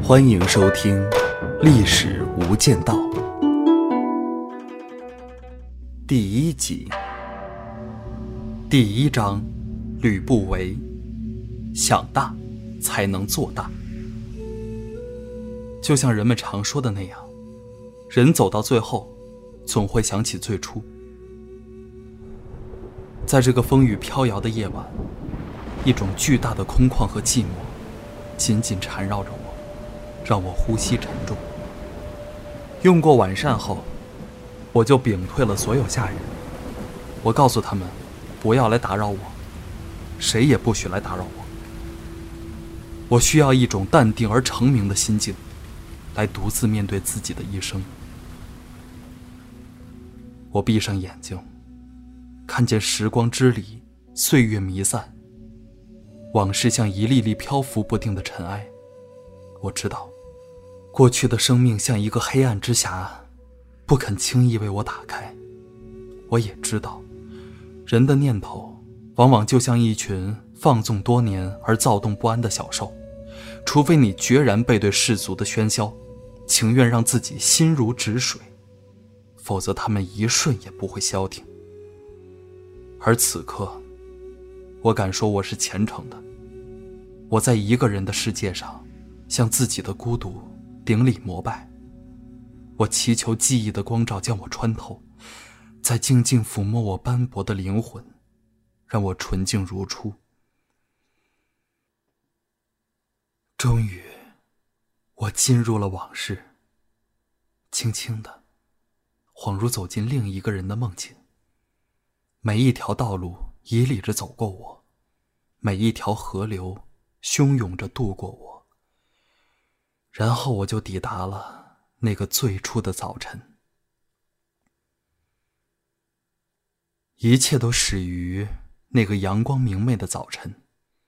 欢迎收听《历史无间道》第1集，第1章：吕不韦。想大才能做大。就像人们常说的那样，人走到最后，总会想起最初。在这个风雨飘摇的夜晚，一种巨大的空旷和寂寞紧紧缠绕着我，让我呼吸沉重。用过晚膳后，我就屏退了所有下人。我告诉他们，不要来打扰我，谁也不许来打扰我。我需要一种淡定而澄明的心境，来独自面对自己的一生。我闭上眼睛，看见时光支离，岁月弥散，往事像一粒粒漂浮不定的尘埃。我知道，过去的生命像一个黑暗之匣，不肯轻易为我打开。我也知道，人的念头往往就像一群放纵多年而躁动不安的小兽，除非你决然背对世俗的喧嚣，情愿让自己心如止水，否则他们一瞬也不会消停。而此刻，我敢说我是虔诚的。我在一个人的世界上，向自己的孤独顶礼膜拜。我祈求记忆的光照将我穿透，再静静抚摸我斑驳的灵魂，让我纯净如初。终于，我进入了往事，轻轻的，恍如走进另一个人的梦境。每一条道路迤逦着走过我，每一条河流汹涌着渡过我，然后我就抵达了那个最初的早晨。一切都始于那个阳光明媚的早晨。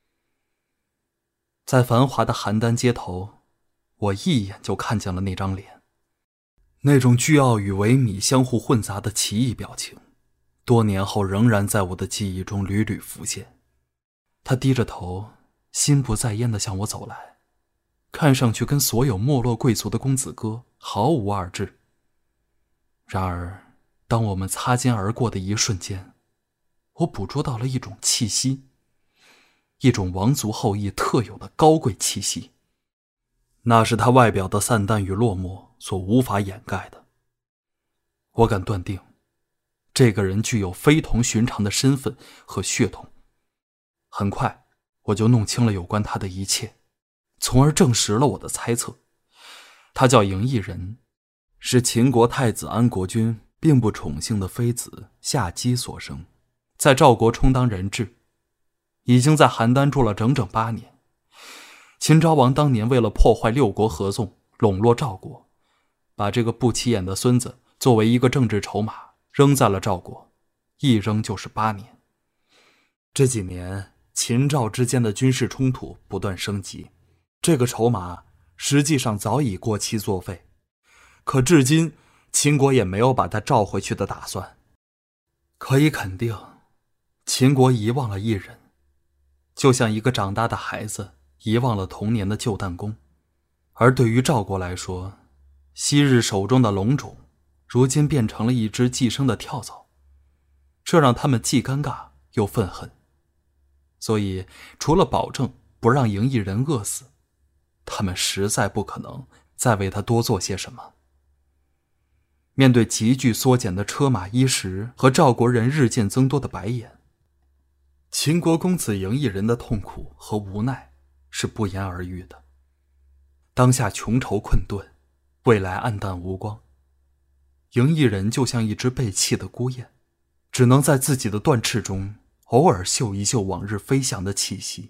在繁华的邯郸街头，我一眼就看见了那张脸，那种倨傲与萎靡相互混杂的奇异表情，多年后仍然在我的记忆中屡屡浮现。他低着头，心不在焉地向我走来，看上去跟所有没落贵族的公子哥毫无二致。然而，当我们擦肩而过的一瞬间，我捕捉到了一种气息，一种王族后裔特有的高贵气息，那是他外表的散淡与落寞所无法掩盖的。我敢断定，这个人具有非同寻常的身份和血统。很快，我就弄清了有关他的一切，从而证实了我的猜测。他叫嬴异人，是秦国太子安国君并不宠幸的妃子夏姬所生，在赵国充当人质，已经在邯郸住了整整8年。秦昭王当年为了破坏6国合纵，笼络赵国，把这个不起眼的孙子作为一个政治筹码扔在了赵国，一扔就是8年。这几年秦赵之间的军事冲突不断升级，这个筹码实际上早已过期作废，可至今秦国也没有把他召回去的打算。可以肯定，秦国遗忘了异人，就像一个长大的孩子遗忘了童年的旧弹弓。而对于赵国来说，昔日手中的龙种如今变成了一只寄生的跳蚤，这让他们既尴尬又愤恨。所以除了保证不让嬴异人饿死，他们实在不可能再为他多做些什么。面对急剧缩减的车马衣食和赵国人日渐增多的白眼，秦国公子嬴异人的痛苦和无奈是不言而喻的。当下穷愁困顿，未来暗淡无光，嬴异人就像一只被弃的孤雁，只能在自己的断翅中偶尔嗅一嗅往日飞翔的气息。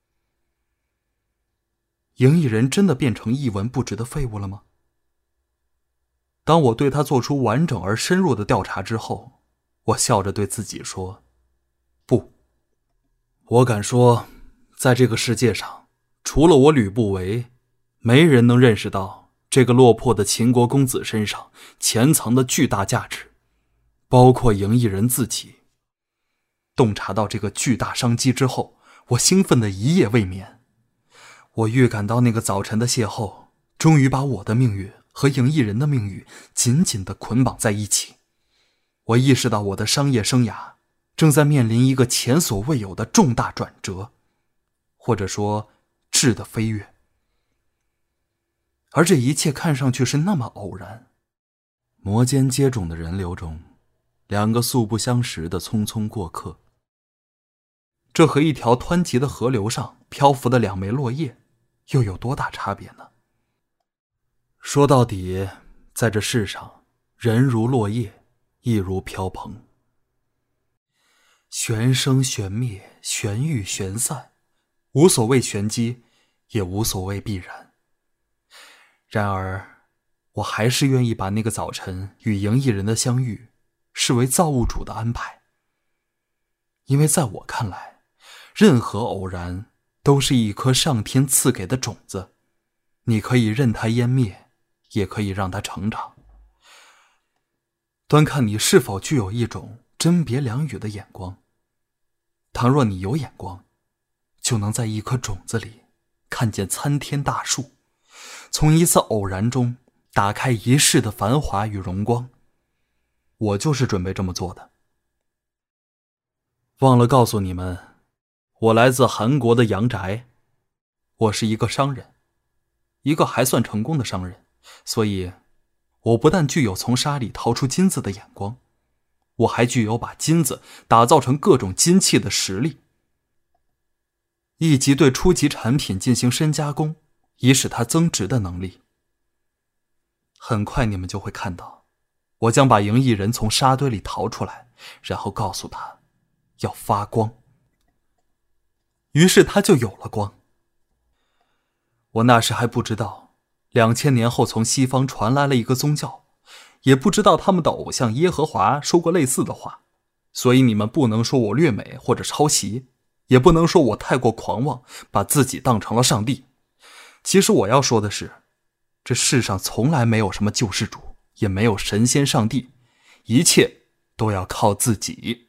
嬴异人真的变成一文不值的废物了吗？当我对他做出完整而深入的调查之后，我笑着对自己说，不。我敢说，在这个世界上，除了我吕不韦，没人能认识到这个落魄的秦国公子身上潜藏的巨大价值，包括嬴异人自己。洞察到这个巨大商机之后，我兴奋得一夜未眠。我预感到那个早晨的邂逅终于把我的命运和赢艺人的命运紧紧地捆绑在一起。我意识到我的商业生涯正在面临一个前所未有的重大转折，或者说质的飞跃。而这一切看上去是那么偶然。摩肩接踵的人流中，两个素不相识的匆匆过客。这和一条湍急的河流上漂浮的2枚落叶又有多大差别呢？说到底，在这世上，人如落叶，亦如飘蓬。旋生旋灭，旋遇旋散，无所谓玄机，也无所谓必然。然而，我还是愿意把那个早晨与赢艺人的相遇视为造物主的安排。因为在我看来，任何偶然都是一颗上天赐给的种子，你可以任它湮灭，也可以让它成长。端看你是否具有一种甄别良语的眼光。倘若你有眼光，就能在一颗种子里看见参天大树，从一次偶然中打开一世的繁华与荣光。我就是准备这么做的。忘了告诉你们，我来自韩国的阳宅，我是一个商人，一个还算成功的商人，所以我不但具有从沙里掏出金子的眼光，我还具有把金子打造成各种金器的实力，以及对初级产品进行深加工，以使它增值的能力。很快你们就会看到，我将把赢艺人从沙堆里逃出来，然后告诉他要发光。于是他就有了光。我那时还不知道，2000年后从西方传来了一个宗教，也不知道他们的偶像耶和华说过类似的话，所以你们不能说我略美或者抄袭，也不能说我太过狂妄，把自己当成了上帝。其实我要说的是，这世上从来没有什么救世主，也没有神仙上帝，一切都要靠自己。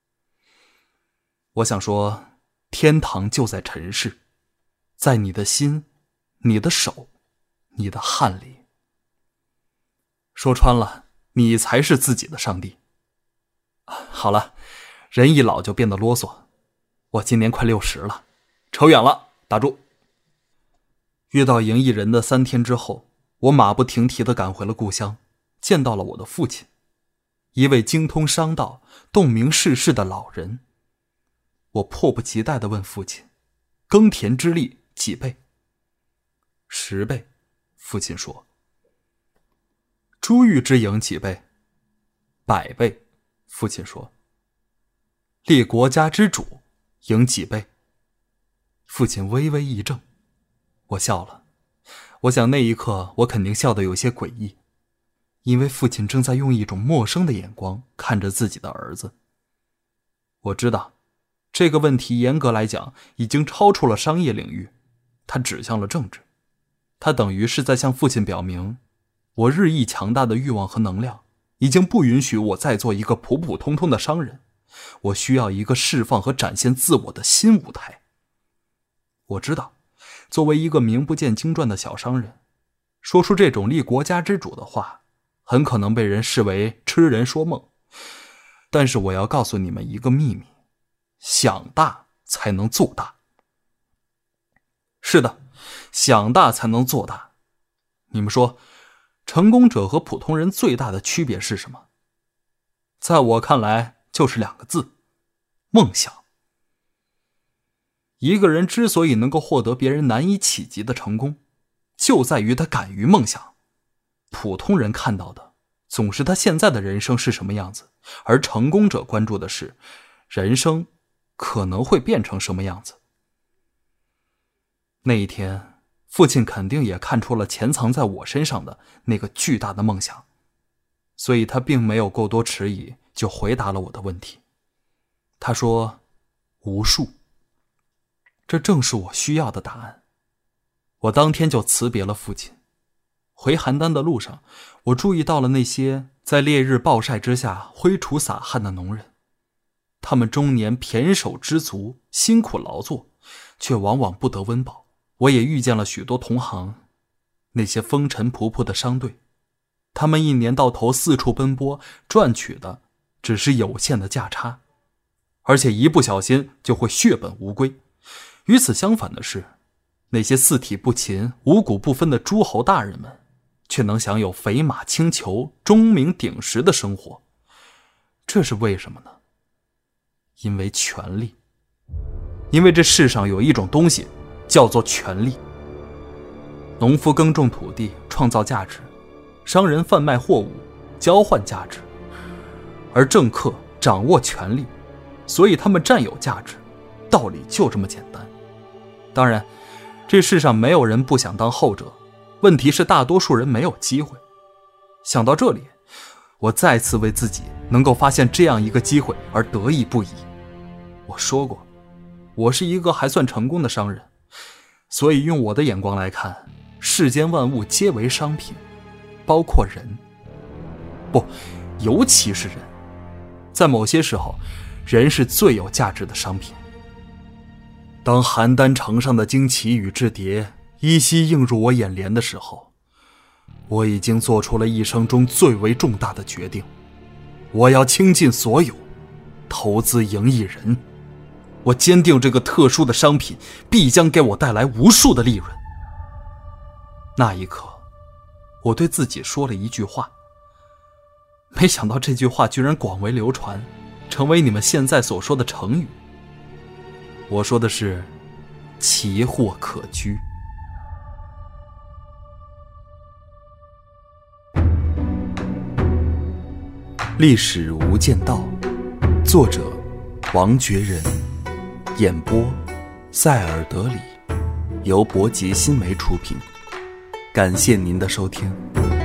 我想说，天堂就在尘世，在你的心，你的手，你的汗里。说穿了，你才是自己的上帝。好了，人一老就变得啰嗦。我今年快60了，扯远了，打住。遇到赢艺人的3天之后，我马不停蹄地赶回了故乡，见到了我的父亲，一位精通商道、洞明世事的老人。我迫不及待地问父亲，耕田之力几倍？10倍，父亲说。珠玉之盈几倍？100倍，父亲说。立国家之主，赢几倍？父亲微微一怔。我笑了，我想那一刻我肯定笑得有些诡异，因为父亲正在用一种陌生的眼光看着自己的儿子。我知道这个问题严格来讲已经超出了商业领域，它指向了政治。它等于是在向父亲表明，我日益强大的欲望和能量已经不允许我再做一个普普通通的商人，我需要一个释放和展现自我的新舞台。我知道作为一个名不见经传的小商人，说出这种立国家之主的话，很可能被人视为痴人说梦。但是我要告诉你们一个秘密，想大才能做大。是的，想大才能做大。你们说，成功者和普通人最大的区别是什么？在我看来，就是2个字：梦想。一个人之所以能够获得别人难以企及的成功，就在于他敢于梦想。普通人看到的总是他现在的人生是什么样子，而成功者关注的是人生可能会变成什么样子。那一天，父亲肯定也看出了潜藏在我身上的那个巨大的梦想，所以他并没有过多迟疑，就回答了我的问题。他说：无数。这正是我需要的答案。我当天就辞别了父亲。回邯郸的路上，我注意到了那些在烈日暴晒之下挥锄洒汗的农人，他们终年胼手胝足，辛苦劳作，却往往不得温饱。我也遇见了许多同行， 那些风尘仆仆的商队，他们一年到头四处奔波，赚取的只是有限的价差，而且一不小心就会血本无归。与此相反的是，那些四体不勤、五谷不分的诸侯大人们，却能享有肥马轻裘、钟鸣鼎食的生活。这是为什么呢？因为权力。因为这世上有一种东西叫做权力。农夫耕种土地，创造价值；商人贩卖货物，交换价值；而政客掌握权力，所以他们占有价值。道理就这么简单。当然，这世上没有人不想当后者，问题是大多数人没有机会。想到这里，我再次为自己能够发现这样一个机会而得意不已。我说过，我是一个还算成功的商人，所以用我的眼光来看，世间万物皆为商品，包括人。不，尤其是人。在某些时候，人是最有价值的商品。当邯郸城上的旌旗与雉蝶依稀映入我眼帘的时候，我已经做出了一生中最为重大的决定。我要倾尽所有，投资赢一人。我坚定这个特殊的商品必将给我带来无数的利润。那一刻，我对自己说了一句话，没想到这句话居然广为流传，成为你们现在所说的成语。我说的是奇货可居。历史无间道，作者王觉仁，演播塞尔德里，由博吉新媒出品。感谢您的收听。